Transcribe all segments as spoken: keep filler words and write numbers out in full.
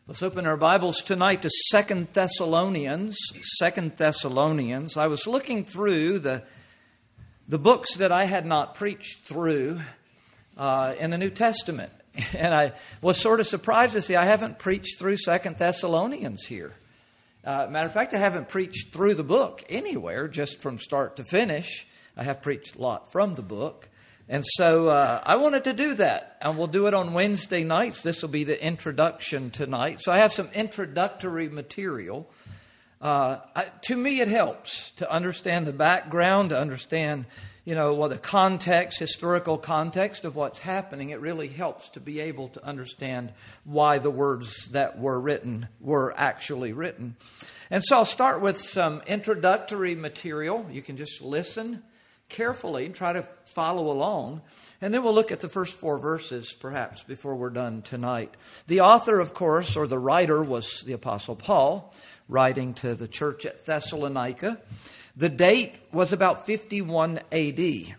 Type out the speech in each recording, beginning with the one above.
Let's open our Bibles tonight to Second Thessalonians. Second Thessalonians. I was looking through the the books that I had not preached through uh, in the New Testament. And I was sort of surprised to see I haven't preached through Second Thessalonians here. Uh, matter of fact, I haven't preached through the book anywhere, just from start to finish. I have preached a lot from the book. And so uh, I wanted to do that, and we'll do it on Wednesday nights. This will be the introduction tonight. So I have some introductory material. Uh, I, to me, it helps to understand the background, to understand, you know, well, the context, historical context of what's happening. It really helps to be able to understand why the words that were written were actually written. And so I'll start with some introductory material. You can just listen carefully and try to follow along. And then we'll look at the first four verses, perhaps, before we're done tonight. The author, of course, or the writer, was the Apostle Paul, writing to the church at Thessalonica. The date was about fifty-one A D.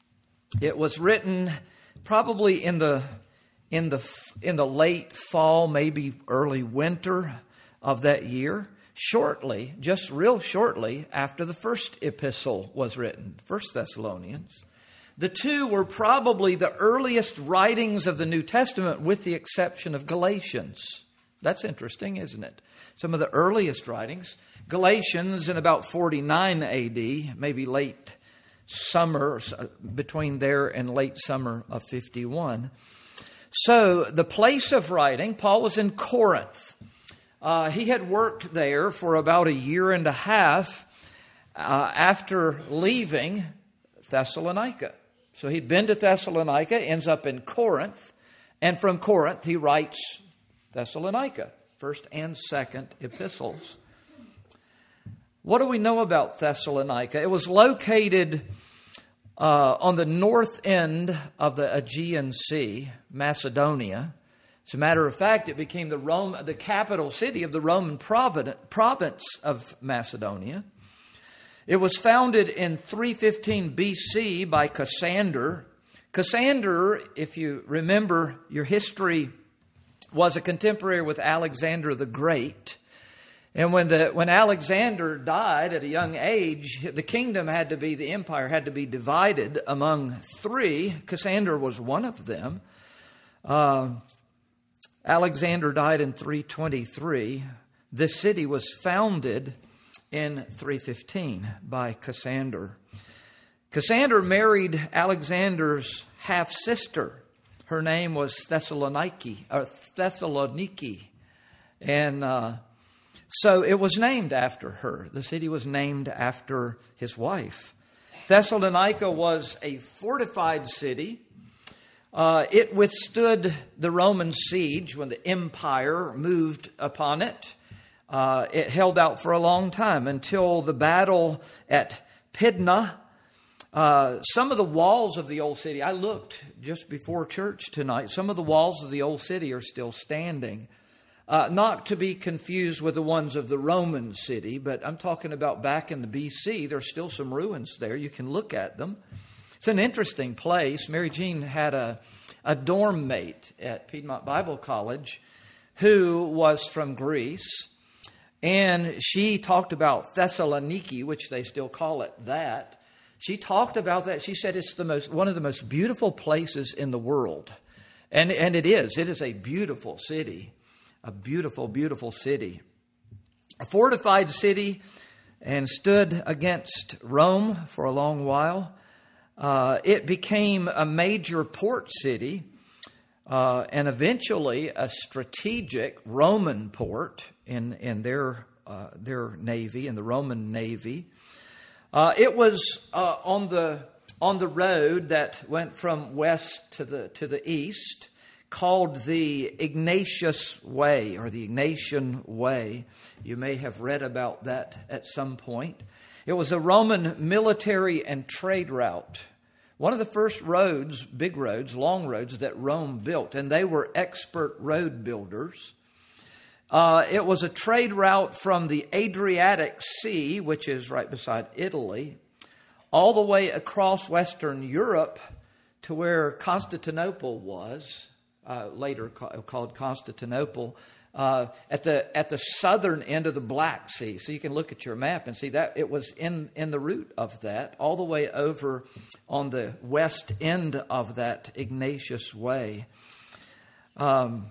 It was written probably in the in the in the late fall, maybe early winter of that year. Shortly, just real shortly after the first epistle was written, First Thessalonians. The two were probably the earliest writings of the New Testament, with the exception of Galatians. That's interesting, isn't it? Some of the earliest writings. Galatians in about forty-nine A D, maybe late summer, between there and late summer of fifty-one. So the place of writing, Paul was in Corinth. Uh, he had worked there for about a year and a half uh, after leaving Thessalonica. So he'd been to Thessalonica, ends up in Corinth, and from Corinth he writes Thessalonica, first and second epistles. What do we know about Thessalonica? It was located uh, on the north end of the Aegean Sea, Macedonia. As a matter of fact, it became the Rome, the capital city of the Roman province of Macedonia. It was founded in three fifteen B C by Cassander. Cassander, if you remember your history, was a contemporary with Alexander the Great. And when the when Alexander died at a young age, the kingdom had to be, the empire had to be divided among three. Cassander was one of them. Uh, Alexander died in three twenty-three. This city was founded in three fifteen by Cassander. Cassander married Alexander's half-sister. Her name was Thessaloniki, or Thessaloniki. And uh, so it was named after her. The city was named after his wife. Thessalonica was a fortified city. Uh, it withstood the Roman siege when the empire moved upon it. Uh, it held out for a long time until the battle at Pydna. Uh, some of the walls of the old city, I looked just before church tonight, some of the walls of the old city are still standing. Uh, not to be confused with the ones of the Roman city, but I'm talking about back in the B C. There's still some ruins there. You can look at them. It's an interesting place. Mary Jean had a, a dorm mate at Piedmont Bible College who was from Greece. And she talked about Thessaloniki, which they still call it that. She talked about that. She said it's the most one of the most beautiful places in the world. And, and it is. It is a beautiful city. A beautiful, beautiful city. A fortified city, and stood against Rome for a long while. Uh, it became a major port city uh, and eventually a strategic Roman port in, in their uh, their navy, in the Roman Navy. Uh, it was uh, on the on the road that went from west to the to the east, called the Ignatius Way or the Ignatian Way. You may have read about that at some point. It was a Roman military and trade route. One of the first roads, big roads, long roads that Rome built, and they were expert road builders. Uh, it was a trade route from the Adriatic Sea, which is right beside Italy, all the way across Western Europe to where Constantinople was. uh, later ca- called Constantinople, uh, at the at the southern end of the Black Sea. So you can look at your map and see that it was in, in the root of that, all the way over on the west end of that Ignatius Way. Um,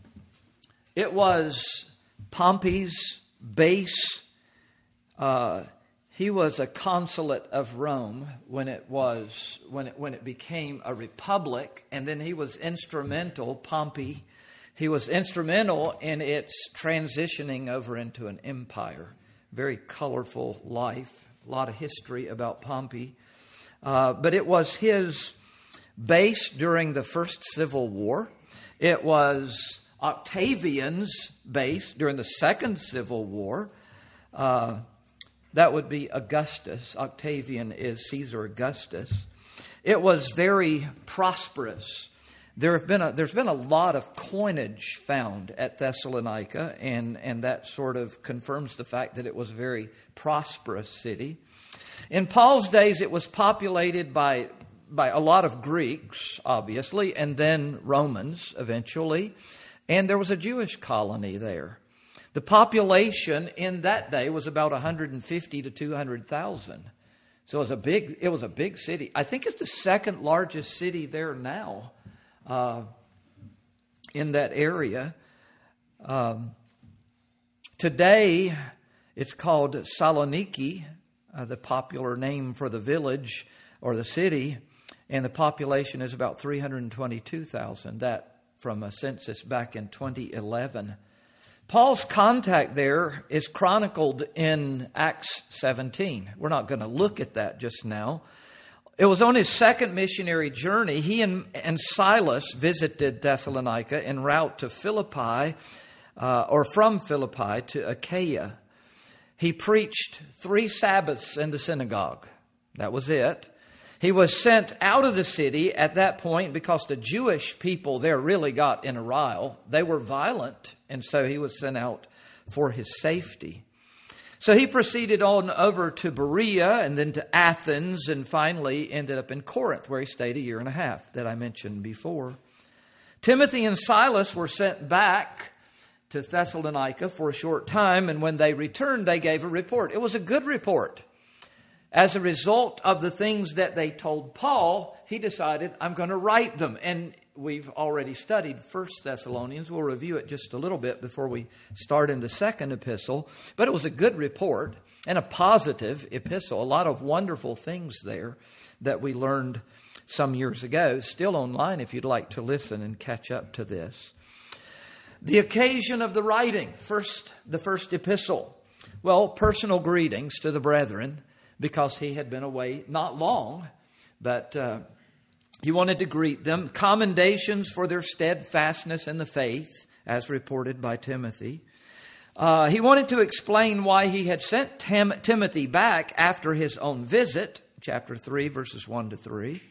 it was Pompey's base. Uh, he was a consulate of Rome when it was when it when it became a republic, and then he was instrumental. Pompey, he was instrumental in its transitioning over into an empire. Very colorful life, a lot of history about Pompey, uh, but it was his base during the First Civil War. It was Octavian's base during the Second Civil War. Uh, That would be Augustus. Octavian is Caesar Augustus. It was very prosperous. There have been a, there's been a lot of coinage found at Thessalonica, and, and that sort of confirms the fact that it was a very prosperous city. In Paul's days, it was populated by, by a lot of Greeks, obviously, and then Romans eventually. And there was a Jewish colony there. The population in that day was about one hundred fifty to two hundred thousand. So it was a big, it was a big city. I think it's the second largest city there now uh, in that area. Um, today, it's called Saloniki, uh, the popular name for the village or the city, and the population is about three hundred twenty-two thousand. That from a census back in twenty eleven. Paul's contact there is chronicled in Acts seventeen. We're not going to look at that just now. It was on his second missionary journey. He and, and Silas visited Thessalonica en route to Philippi, uh, or from Philippi to Achaia. He preached three Sabbaths in the synagogue. That was it. He was sent out of the city at that point because the Jewish people there really got in a rile. They were violent, and so he was sent out for his safety. So he proceeded on over to Berea and then to Athens, and finally ended up in Corinth, where he stayed a year and a half that I mentioned before. Timothy and Silas were sent back to Thessalonica for a short time, and when they returned, they gave a report. It was a good report. As a result of the things that they told Paul, he decided, I'm going to write them. And we've already studied First Thessalonians. We'll review it just a little bit before we start in the second epistle. But it was a good report and a positive epistle. A lot of wonderful things there that we learned some years ago. Still online if you'd like to listen and catch up to this. The occasion of the writing, first the first epistle. Well, personal greetings to the brethren, because he had been away not long, but uh, he wanted to greet them. Commendations for their steadfastness in the faith, as reported by Timothy. Uh, he wanted to explain why he had sent Tim- Timothy back after his own visit, chapter three, verses one to three.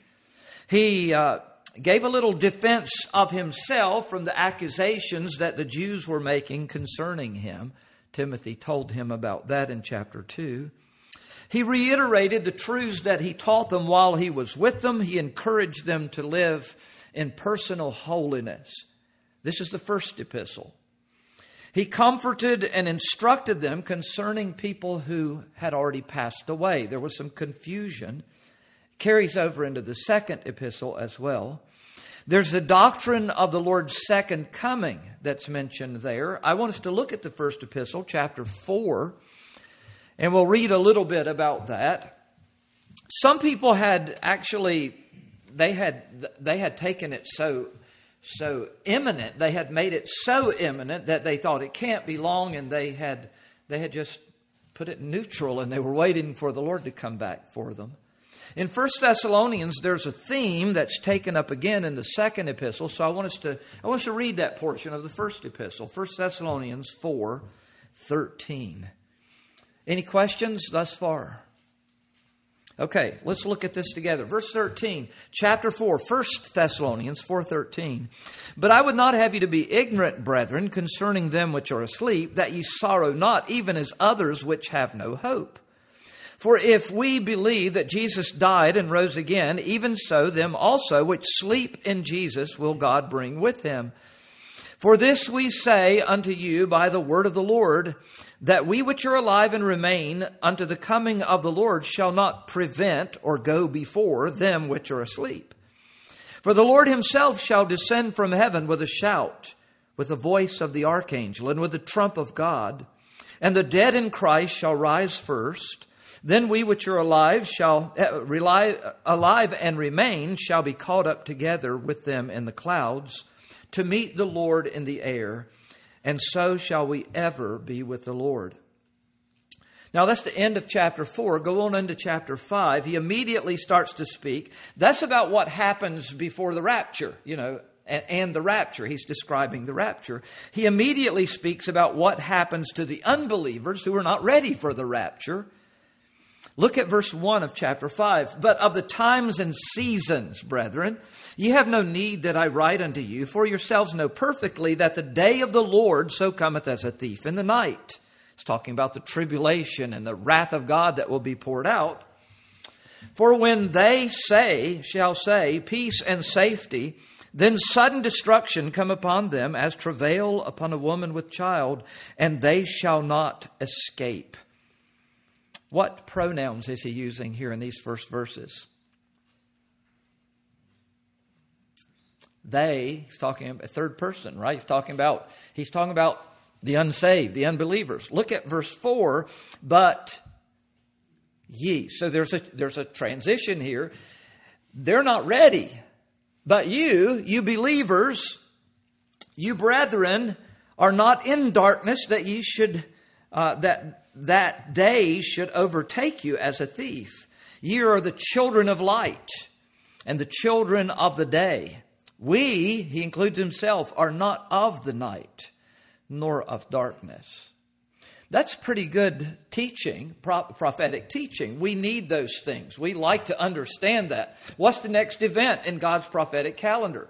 He uh, gave a little defense of himself from the accusations that the Jews were making concerning him. Timothy told him about that in chapter two. He reiterated the truths that he taught them while he was with them. He encouraged them to live in personal holiness. This is the first epistle. He comforted and instructed them concerning people who had already passed away. There was some confusion. It carries over into the second epistle as well. There's the doctrine of the Lord's second coming that's mentioned there. I want us to look at the first epistle, chapter four. And we'll read a little bit about that. Some people had actually, they had they had taken it so so imminent. They had made it so imminent that they thought it can't be long, and they had they had just put it neutral, and they were waiting for the Lord to come back for them. In First Thessalonians, there's a theme that's taken up again in the second epistle. So I want us to I want us to read that portion of the first epistle, First Thessalonians four thirteen. Any questions thus far? Okay, let's look at this together. Verse thirteen, chapter four, First Thessalonians four thirteen. But I would not have you to be ignorant, brethren, concerning them which are asleep, that ye sorrow not, even as others which have no hope. For if we believe that Jesus died and rose again, even so them also which sleep in Jesus will God bring with him. For this we say unto you by the word of the Lord, that we which are alive and remain unto the coming of the Lord shall not prevent or go before them which are asleep. For the Lord himself shall descend from heaven with a shout, with the voice of the archangel, and with the trump of God. And the dead in Christ shall rise first. Then we which are alive shall uh, rely, alive and remain shall be caught up together with them in the clouds to meet the Lord in the air, and so shall we ever be with the Lord. Now that's the end of chapter four. Go on into chapter five. He immediately starts to speak. That's about what happens before the rapture, you know, and, and the rapture. He's describing the rapture. He immediately speaks about what happens to the unbelievers who are not ready for the rapture. Look at verse one of chapter five. But of the times and seasons, brethren, ye have no need that I write unto you, for yourselves know perfectly that the day of the Lord so cometh as a thief in the night. It's talking about the tribulation and the wrath of God that will be poured out. For when they say, shall say, peace and safety, then sudden destruction come upon them as travail upon a woman with child, and they shall not escape. What pronouns is he using here in these first verses? They, he's talking about a third person, right? He's talking about, he's talking about the unsaved, the unbelievers. Look at verse four, but ye. So there's a, there's a transition here. They're not ready. But you, you believers, you brethren, are not in darkness that ye should, uh, that that day should overtake you as a thief. Ye are the children of light and the children of the day. We, he includes himself, are not of the night, nor of darkness. That's pretty good teaching, prophetic teaching. We need those things. We like to understand that. What's the next event in God's prophetic calendar?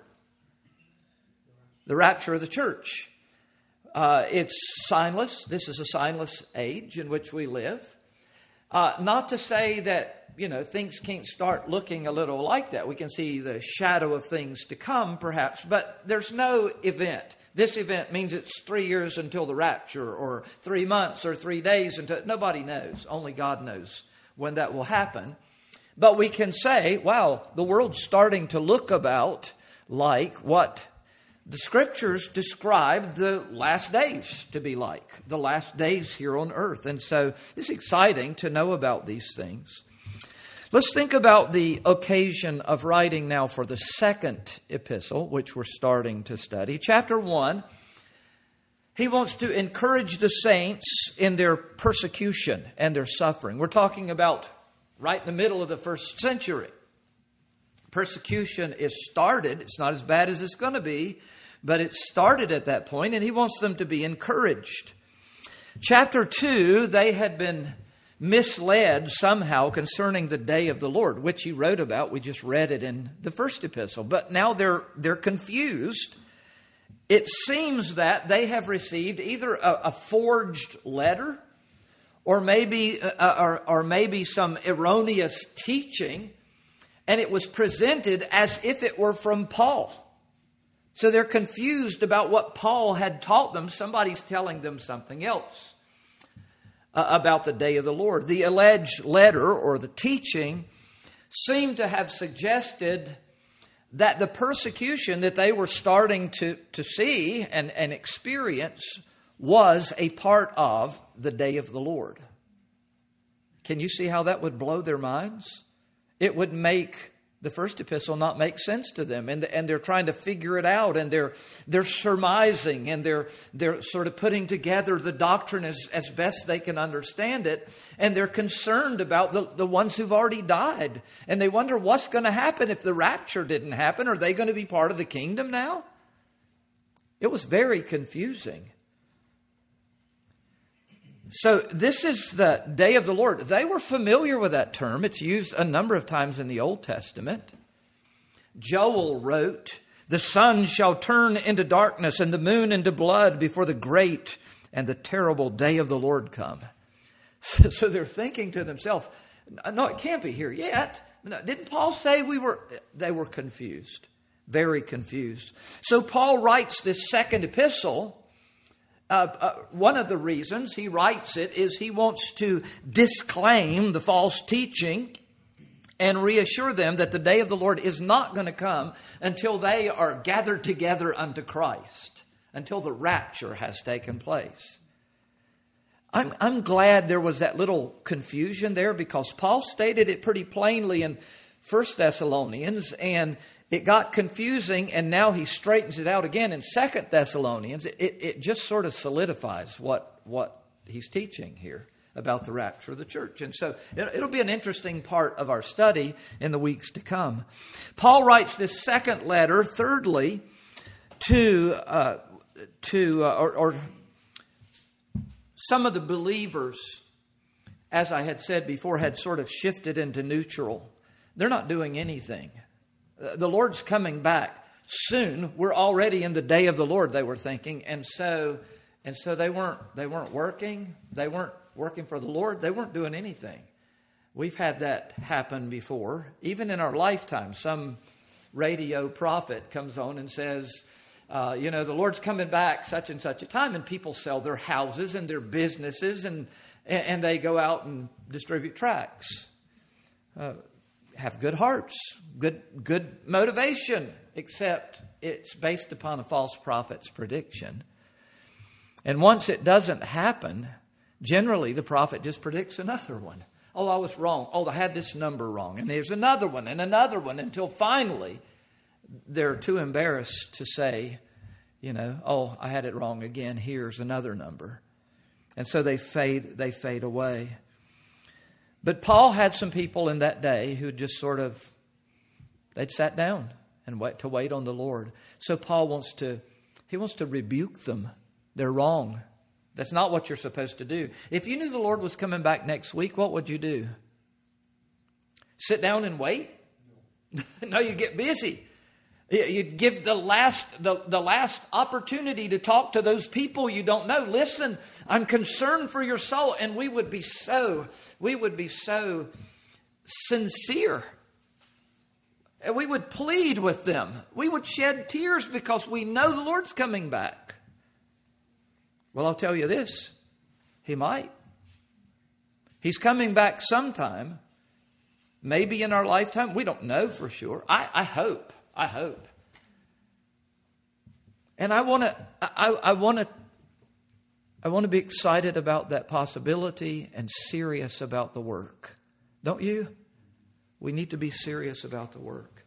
The rapture of the church. Uh, it's signless. This is a signless age in which we live. Uh, not to say that, you know, things can't start looking a little like that. We can see the shadow of things to come, perhaps, but there's no event. This event means it's three years until the rapture, or three months, or three days until... Nobody knows. Only God knows when that will happen. But we can say, wow, the world's starting to look about like what the Scriptures describe the last days to be like, the last days here on earth. And so it's exciting to know about these things. Let's think about the occasion of writing now for the second epistle, which we're starting to study. Chapter one, he wants to encourage the saints in their persecution and their suffering. We're talking about right in the middle of the first century. Persecution is started. It's not as bad as it's going to be, but it started at that point, and he wants them to be encouraged. Chapter two, they had been misled somehow concerning the day of the Lord, which he wrote about. We just read it in the first epistle. But now they're they're confused. It seems that they have received either a, a forged letter, or maybe uh, or, or maybe some erroneous teaching, and it was presented as if it were from Paul. So they're confused about what Paul had taught them. Somebody's telling them something else uh, about the day of the Lord. The alleged letter or the teaching seemed to have suggested that the persecution that they were starting to, to see and, and experience was a part of the day of the Lord. Can you see how that would blow their minds? It would make the first epistle not make sense to them, and and they're trying to figure it out, and they're they're surmising, and they're they're sort of putting together the doctrine as, as best they can understand it, and they're concerned about the, the ones who've already died, and they wonder what's going to happen if the rapture didn't happen. Are they going to be part of the kingdom now? It was very confusing. So this is the day of the Lord. They were familiar with that term. It's used a number of times in the Old Testament. Joel wrote, "The sun shall turn into darkness and the moon into blood before the great and the terrible day of the Lord come." So, so they're thinking to themselves, no, it can't be here yet. No, didn't Paul say we were? They were confused, very confused. So Paul writes this second epistle. Uh, uh, one of the reasons he writes it is he wants to disclaim the false teaching and reassure them that the day of the Lord is not going to come until they are gathered together unto Christ, until the rapture has taken place. I'm, I'm glad there was that little confusion there, because Paul stated it pretty plainly in First Thessalonians, and it got confusing, and now he straightens it out again in Second Thessalonians. It, it, it just sort of solidifies what, what he's teaching here about the rapture of the church. And so it, it'll be an interesting part of our study in the weeks to come. Paul writes this second letter, thirdly, to, uh, to uh, or, or some of the believers, as I had said before, had sort of shifted into neutral. They're not doing anything. The Lord's coming back soon. We're already in the day of the Lord, they were thinking. And so and so they weren't they weren't working. They weren't working for the Lord. They weren't doing anything. We've had that happen before. Even in our lifetime, some radio prophet comes on and says, uh, you know, the Lord's coming back such and such a time, and people sell their houses and their businesses, and and they go out and distribute tracts. Uh, have good hearts, good good motivation, except it's based upon a false prophet's prediction. And once it doesn't happen, generally the prophet just predicts another one. Oh, I was wrong. Oh, I had this number wrong. And there's another one and another one, until finally they're too embarrassed to say, you know, oh, I had it wrong again. Here's another number. And so they fade, they fade away. But Paul had some people in that day who just sort of, they'd sat down and wait to wait on the Lord. So Paul wants to, he wants to rebuke them. They're wrong. That's not what you're supposed to do. If you knew the Lord was coming back next week, what would you do? Sit down and wait? No, you get busy. You'd give the last the, the last opportunity to talk to those people you don't know. Listen, I'm concerned for your soul. And we would be so, we would be so sincere. And we would plead with them. We would shed tears because we know the Lord's coming back. Well, I'll tell you this. He might. He's coming back sometime. Maybe in our lifetime. We don't know for sure. I, I hope. I hope. And I want to I, I want to I want to be excited about that possibility and serious about the work. Don't you? We need to be serious about the work.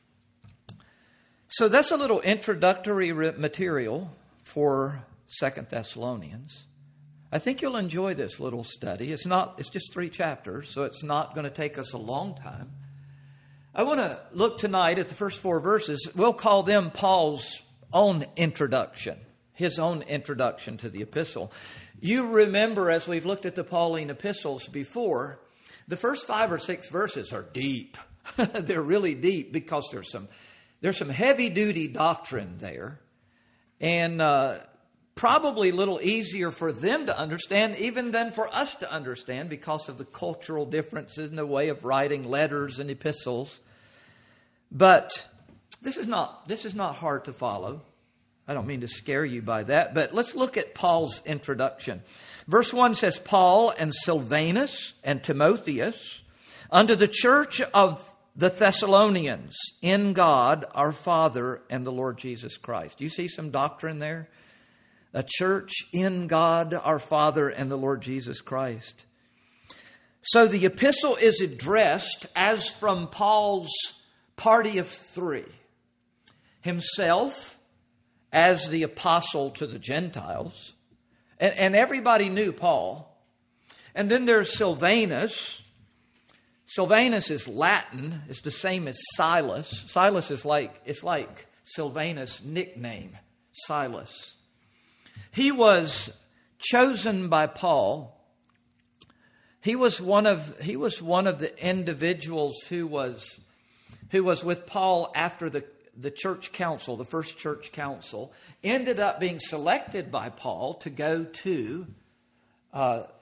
So that's a little introductory material for Second Thessalonians. I think you'll enjoy this little study. It's not it's just three chapters, so it's not going to take us a long time. I want to look tonight at the first four verses. We'll call them Paul's own introduction, his own introduction to the epistle. You remember, as we've looked at the Pauline epistles before, the first five or six verses are deep. They're really deep because there's some there's some heavy-duty doctrine there, and uh, probably a little easier for them to understand even than for us to understand because of the cultural differences in the way of writing letters and epistles. But this is not this is not hard to follow. I don't mean to scare you by that, but let's look at Paul's introduction. Verse one says, Paul and Silvanus and Timotheus, unto the church of the Thessalonians, in God our Father and the Lord Jesus Christ. Do you see some doctrine there? A church in God our Father and the Lord Jesus Christ. So the epistle is addressed as from Paul's party of three. Himself as the apostle to the Gentiles. And, and everybody knew Paul. And then there's Silvanus. Silvanus is Latin. It's the same as Silas. Silas is like, it's like Silvanus' nickname, Silas. He was chosen by Paul. He was one of he was one of the individuals who was who was with Paul after the, the church council, the first church council, ended up being selected by Paul to go to uh,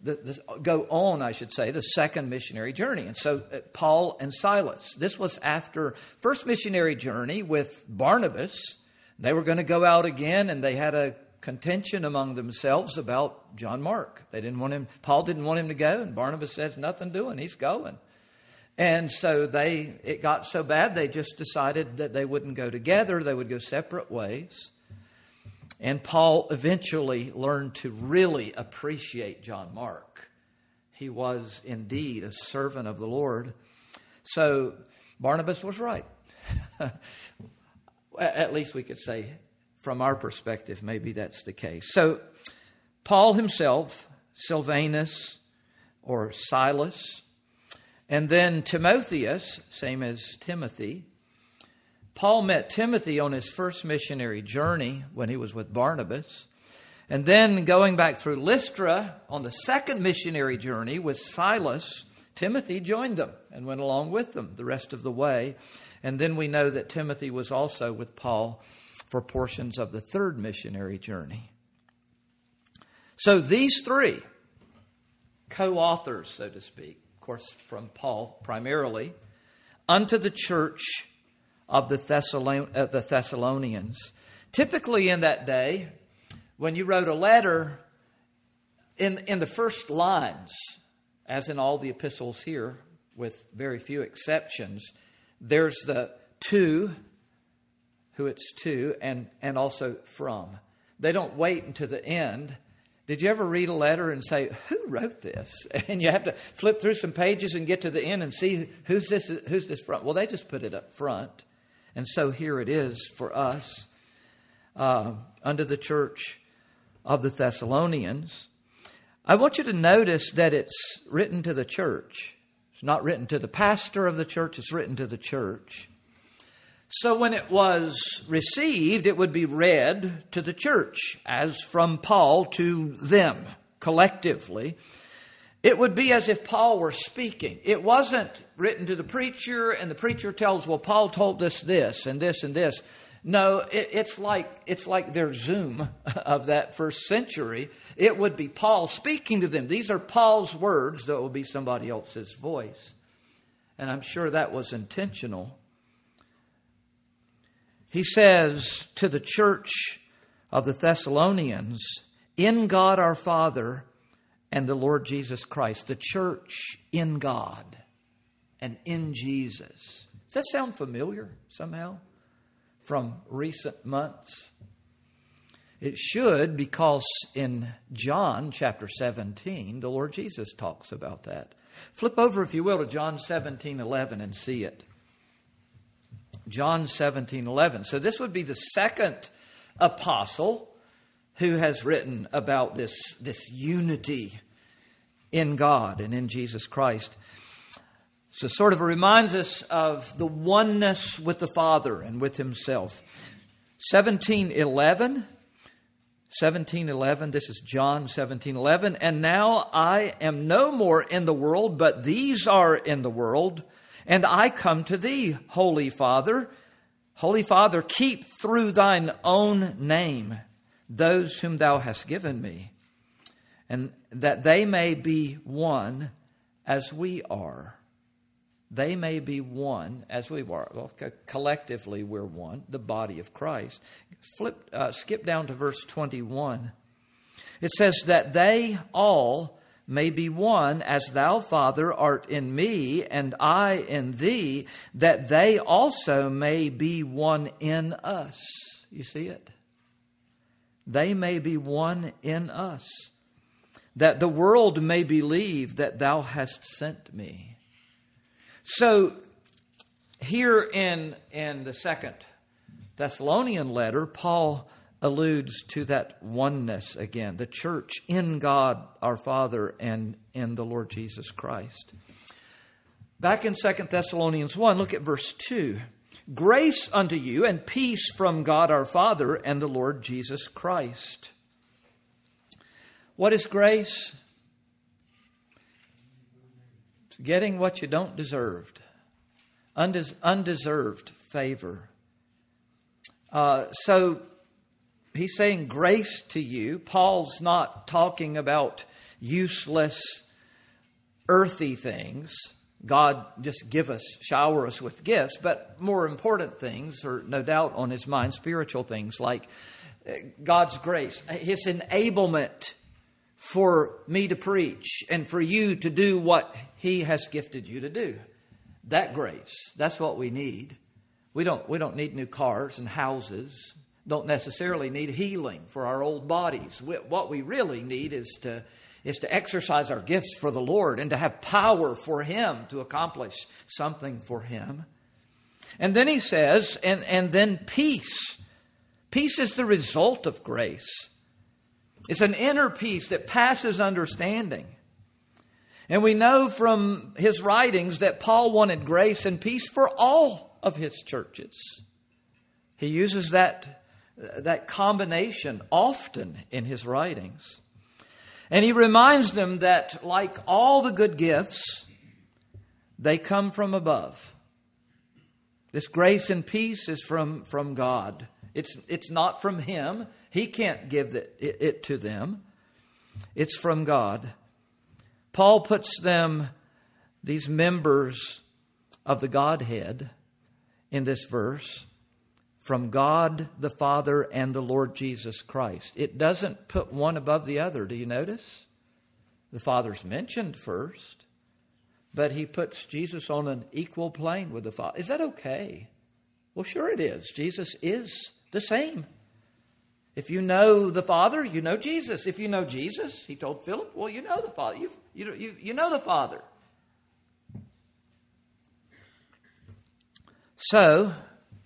the, the, go on, I should say, the second missionary journey. And so uh, Paul and Silas, this was after first missionary journey with Barnabas. They were going to go out again, and they had a contention among themselves about John Mark. They didn't want him, Paul didn't want him to go, and Barnabas says, nothing doing, he's going. And so they, it got so bad, they just decided that they wouldn't go together, they would go separate ways. And Paul eventually learned to really appreciate John Mark. He was indeed a servant of the Lord. So Barnabas was right. At least we could say, from our perspective, maybe that's the case. So Paul himself, Silvanus or Silas, and then Timotheus, same as Timothy. Paul met Timothy on his first missionary journey when he was with Barnabas. And then going back through Lystra on the second missionary journey with Silas, Timothy joined them and went along with them the rest of the way. And then we know that Timothy was also with Paul for portions of the third missionary journey. So these three co-authors, so to speak, of course from Paul primarily, unto the church of the, Thessalon- uh, the Thessalonians. Typically in that day, when you wrote a letter, in, in the first lines, as in all the epistles here, with very few exceptions, there's the to, who it's to, and, and also from. They don't wait until the end. Did you ever read a letter and say, who wrote this? And you have to flip through some pages and get to the end and see who's this, who's this from. Well, they just put it up front. And so here it is for us, uh, under the church of the Thessalonians. I want you to notice that it's written to the church. It's not written to the pastor of the church, it's written to the church. So when it was received, it would be read to the church as from Paul to them collectively. It would be as if Paul were speaking. It wasn't written to the preacher and the preacher tells, well, Paul told us this and this and this. No, it, it's like it's like their Zoom of that first century. It would be Paul speaking to them. These are Paul's words, though it will be somebody else's voice. And I'm sure that was intentional. He says to the church of the Thessalonians, in God our Father and the Lord Jesus Christ. The church in God and in Jesus. Does that sound familiar somehow from recent months? It should, because in John chapter seventeen, the Lord Jesus talks about that. Flip over, if you will, to John seventeen eleven and see it. John seventeen eleven. So this would be the second apostle who has written about this, this unity in God and in Jesus Christ. So sort of reminds us of the oneness with the Father and with Himself. seventeen eleven. seventeen eleven. This is John seventeen eleven. And now I am no more in the world, but these are in the world. And I come to thee, Holy Father. Holy Father, keep through thine own name those whom thou hast given me, and that they may be one as we are. They may be one as we are. Well, collectively, we're one, the body of Christ. Flip, uh, skip down to verse twenty-one. It says that they all may be one as thou, Father, art in me, and I in thee, that they also may be one in us. You see it? They may be one in us, that the world may believe that thou hast sent me. So here in, in the second Thessalonian letter, Paul alludes to that oneness again, the church in God our Father and in the Lord Jesus Christ. Back in Second Thessalonians one, look at verse two. Grace unto you and peace from God our Father and the Lord Jesus Christ. What is grace? It's getting what you don't deserve. Undes- undeserved favor. Uh, so he's saying grace to you. Paul's not talking about useless, earthy things. God just give us, shower us with gifts, but more important things are no doubt on his mind, spiritual things like God's grace, his enablement for me to preach and for you to do what he has gifted you to do. That grace, that's what we need. We don't, we don't need new cars and houses, don't necessarily need healing for our old bodies. We, what we really need is to is to exercise our gifts for the Lord and to have power for him to accomplish something for him. And then he says, and, and then peace. Peace is the result of grace. It's an inner peace that passes understanding. And we know from his writings that Paul wanted grace and peace for all of his churches. He uses that, that combination often in his writings. And he reminds them that, like all the good gifts, they come from above. This grace and peace is from, from God. It's, it's not from him. He can't give it, it, it to them. It's from God. Paul puts them, these members of the Godhead, in this verse, from God the Father and the Lord Jesus Christ. It doesn't put one above the other. Do you notice? The Father's mentioned first, but he puts Jesus on an equal plane with the Father. Is that okay? Well, sure it is. Jesus is the same. If you know the Father, you know Jesus. If you know Jesus, he told Philip, well, you know the Father. You, you, you, you know the Father. So,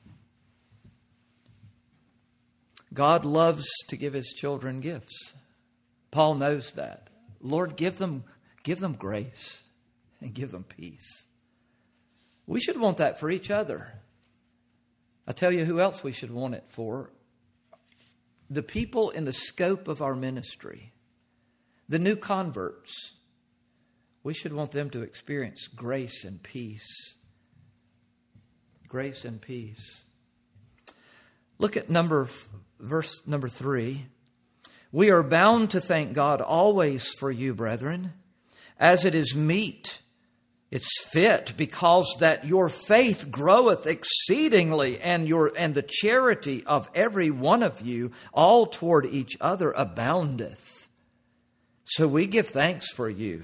God loves to give his children gifts. Paul knows that. Lord, give them, give them grace and give them peace. We should want that for each other. I tell you who else we should want it for. The people in the scope of our ministry. The new converts. We should want them to experience grace and peace. Grace and peace. Look at number verse number three. We are bound to thank God always for you, brethren, as it is meet, it's fit, because that your faith groweth exceedingly, and your and the charity of every one of you all toward each other aboundeth. So we give thanks for you.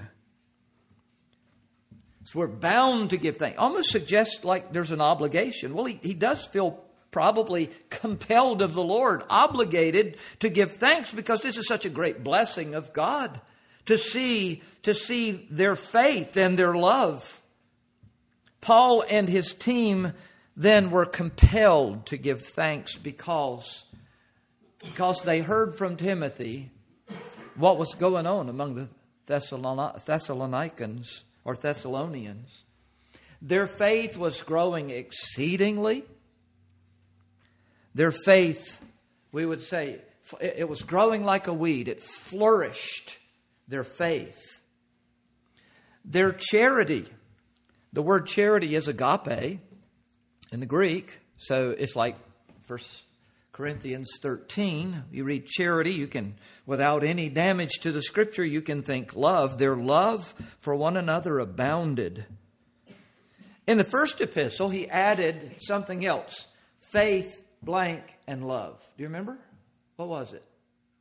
So we're bound to give thanks. Almost suggests like there's an obligation. Well, he, he does feel probably compelled of the Lord, obligated to give thanks, because this is such a great blessing of God to see, to see their faith and their love. Paul and his team then were compelled to give thanks because, because they heard from Timothy what was going on among the Thessalonians or Thessalonians. Their faith was growing exceedingly. Their faith, we would say, it was growing like a weed. It flourished, their faith. Their charity. The word charity is agape in the Greek. So it's like First Corinthians thirteen. You read charity, you can, without any damage to the Scripture, you can think love. Their love for one another abounded. In the first epistle, he added something else. Faith, blank, and love. Do you remember? What was it?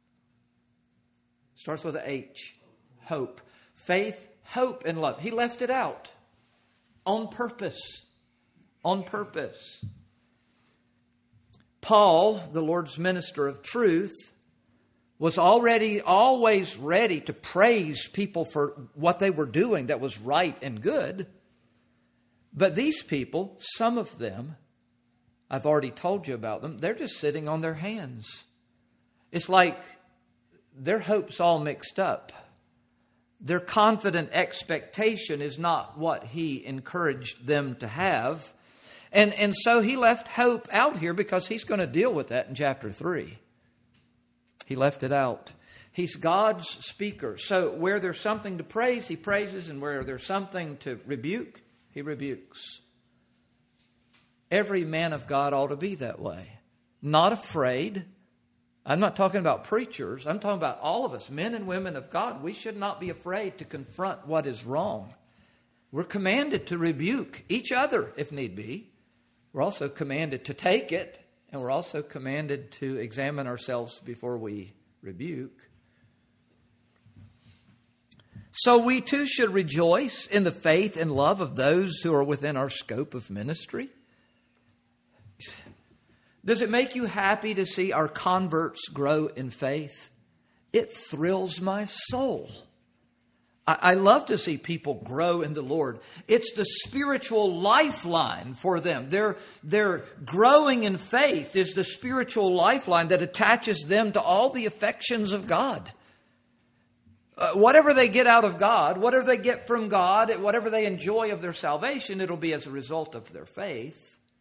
Starts with an H. Hope. Faith, hope, and love. He left it out. On purpose. On purpose. Paul, the Lord's minister of truth, was already always ready to praise people for what they were doing that was right and good. But these people, some of them, I've already told you about them, they're just sitting on their hands. It's like their hope's all mixed up. Their confident expectation is not what he encouraged them to have. And, and so he left hope out here because he's going to deal with that in chapter three. He left it out. He's God's speaker. So where there's something to praise, he praises. And where there's something to rebuke, he rebukes. Every man of God ought to be that way. Not afraid, I'm not talking about preachers. I'm talking about all of us, men and women of God. We should not be afraid to confront what is wrong. We're commanded to rebuke each other if need be. We're also commanded to take it, and we're also commanded to examine ourselves before we rebuke. So we too should rejoice in the faith and love of those who are within our scope of ministry. Does it make you happy to see our converts grow in faith? It thrills my soul. I, I love to see people grow in the Lord. It's the spiritual lifeline for them. Their, their growing in faith is the spiritual lifeline that attaches them to all the affections of God. Uh, whatever they get out of God, whatever they get from God, whatever they enjoy of their salvation, it'll be as a result of their faith.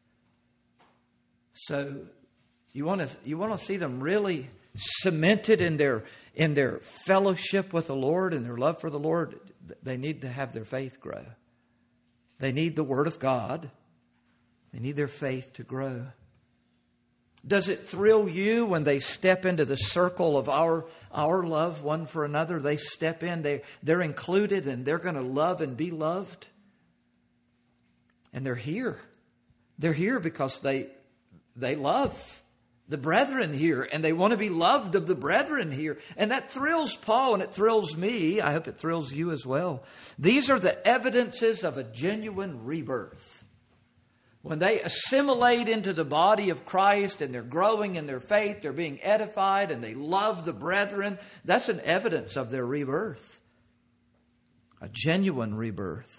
So you want to you want to see them really cemented in their in their fellowship with the Lord and their love for the Lord. They need to have their faith grow. They need the Word of God. They need their faith to grow. Does it thrill you when they step into the circle of our our love one for another? They step in, they, they're included, and they're going to love and be loved. And they're here. They're here because they they love the brethren here, and they want to be loved of the brethren here. And that thrills Paul, and it thrills me. I hope it thrills you as well. These are the evidences of a genuine rebirth. When they assimilate into the body of Christ and they're growing in their faith, they're being edified and they love the brethren, that's an evidence of their rebirth. A genuine rebirth.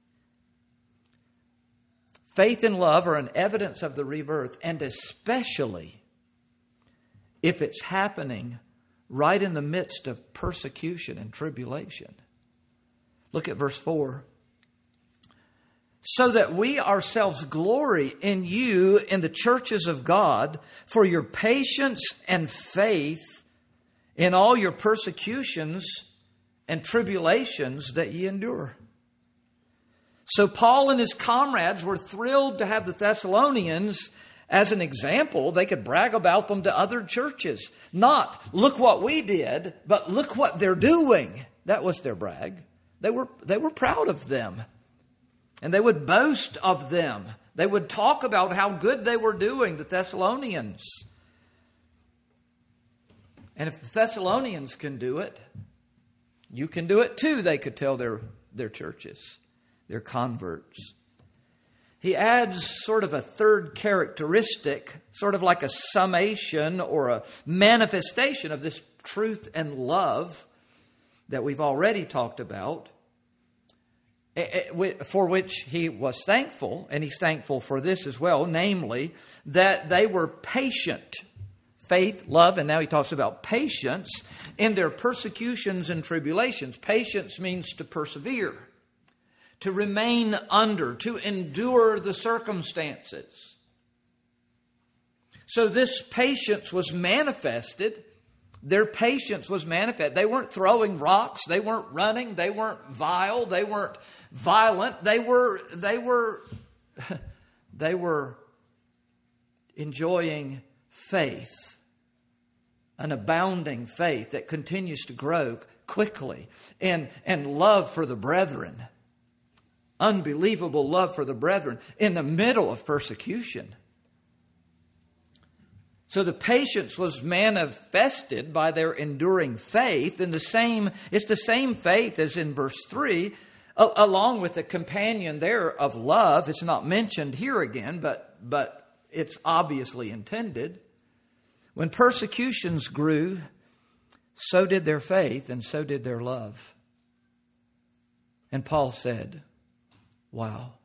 Faith and love are an evidence of the rebirth, and especially if it's happening right in the midst of persecution and tribulation. Look at verse four. So that we ourselves glory in you in the churches of God for your patience and faith in all your persecutions and tribulations that ye endure. So Paul and his comrades were thrilled to have the Thessalonians as an example. They could brag about them to other churches. Not, look what we did, but look what they're doing. That was their brag. They were, they were proud of them. And they would boast of them. They would talk about how good they were doing, the Thessalonians. And if the Thessalonians can do it, you can do it too, they could tell their, their churches, their converts. He adds sort of a third characteristic, sort of like a summation or a manifestation of this truth and love that we've already talked about, for which he was thankful, and he's thankful for this as well, namely that they were patient. Faith, love, and now he talks about patience in their persecutions and tribulations. Patience means to persevere, to remain under, to endure the circumstances. So this patience was manifested. Their patience was manifest. They weren't throwing rocks. They weren't running. They weren't vile. They weren't violent. They were, they were, they were enjoying faith, an abounding faith that continues to grow quickly, and, and love for the brethren, unbelievable love for the brethren in the middle of persecution. So the patience was manifested by their enduring faith. And the same, it's the same faith as in verse three, a- along with the companion there of love. It's not mentioned here again, but, but it's obviously intended. When persecutions grew, so did their faith and so did their love. And Paul said, wow,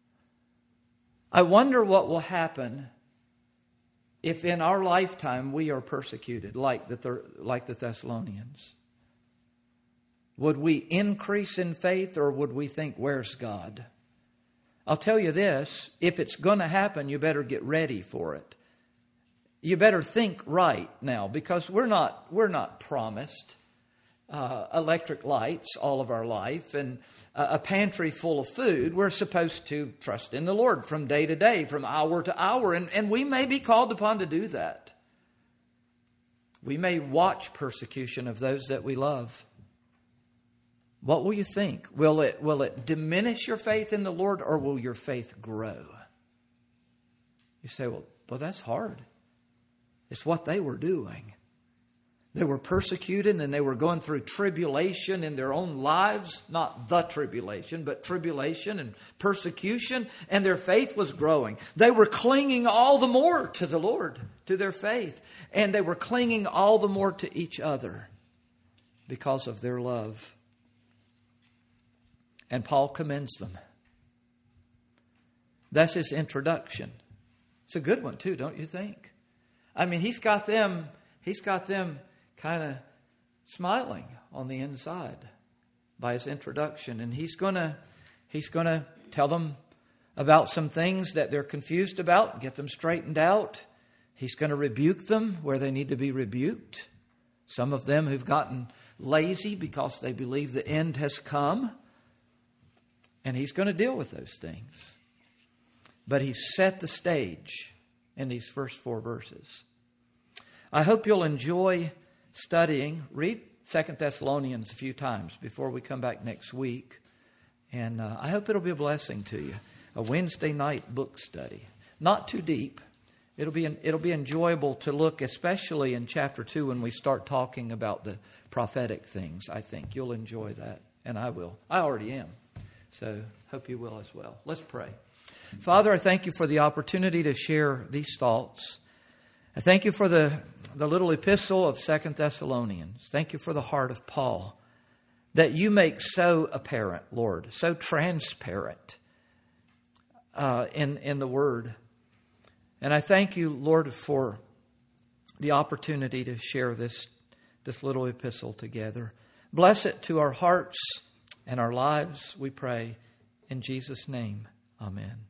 I wonder what will happen if in our lifetime we are persecuted like the, like the Thessalonians. Would we increase in faith, or would we think, where's God? I'll tell you this, if it's going to happen, you better get ready for it. You better think right now, because we're not, we're not promised uh, electric lights all of our life and uh, a pantry full of food. We're supposed to trust in the Lord from day to day, from hour to hour, and, and we may be called upon to do that. We may watch persecution of those that we love. What will you think? Will it, will it diminish your faith in the Lord, or will your faith grow? You say, well, well, that's hard. It's what they were doing. They were persecuted and they were going through tribulation in their own lives. Not the tribulation, but tribulation and persecution. And their faith was growing. They were clinging all the more to the Lord, to their faith. And they were clinging all the more to each other because of their love. And Paul commends them. That's his introduction. It's a good one too, don't you think? I mean, he's got them, he's got them kind of smiling on the inside by his introduction. And he's gonna he's gonna tell them about some things that they're confused about, get them straightened out. He's going to rebuke them where they need to be rebuked. Some of them who've gotten lazy because they believe the end has come. And he's going to deal with those things. But he's set the stage in these first four verses. I hope you'll enjoy studying. Read Second Thessalonians a few times before we come back next week. And uh, I hope it'll be a blessing to you. A Wednesday night book study. Not too deep. It'll be it'll be enjoyable to look, especially in chapter two when we start talking about the prophetic things. I think you'll enjoy that. And I will. I already am. So hope you will as well. Let's pray. Father, I thank you for the opportunity to share these thoughts. I thank you for the, the little epistle of Second Thessalonians. Thank you for the heart of Paul that you make so apparent, Lord, so transparent uh, in, in the Word. And I thank you, Lord, for the opportunity to share this, this little epistle together. Bless it to our hearts and our lives, we pray. In Jesus' name, amen.